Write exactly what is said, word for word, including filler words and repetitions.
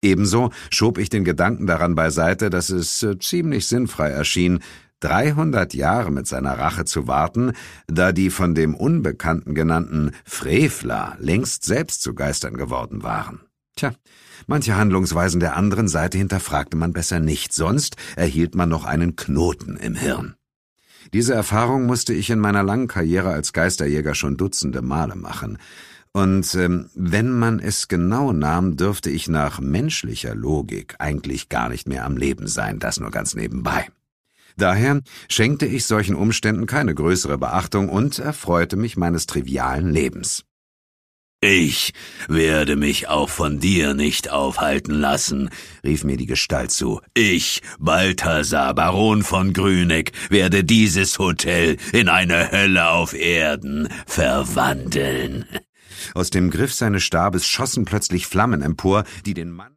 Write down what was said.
Ebenso schob ich den Gedanken daran beiseite, dass es äh, ziemlich sinnfrei erschien, dreihundert Jahre mit seiner Rache zu warten, da die von dem Unbekannten genannten Frevler längst selbst zu Geistern geworden waren. Tja, manche Handlungsweisen der anderen Seite hinterfragte man besser nicht, sonst erhielt man noch einen Knoten im Hirn. Diese Erfahrung musste ich in meiner langen Karriere als Geisterjäger schon dutzende Male machen. Und ähm, wenn man es genau nahm, dürfte ich nach menschlicher Logik eigentlich gar nicht mehr am Leben sein, das nur ganz nebenbei. Daher schenkte ich solchen Umständen keine größere Beachtung und erfreute mich meines trivialen Lebens. »Ich werde mich auch von dir nicht aufhalten lassen«, rief mir die Gestalt zu. »Ich, Balthasar, Baron von Grüneck, werde dieses Hotel in eine Hölle auf Erden verwandeln.« Aus dem Griff seines Stabes schossen plötzlich Flammen empor, die den Mann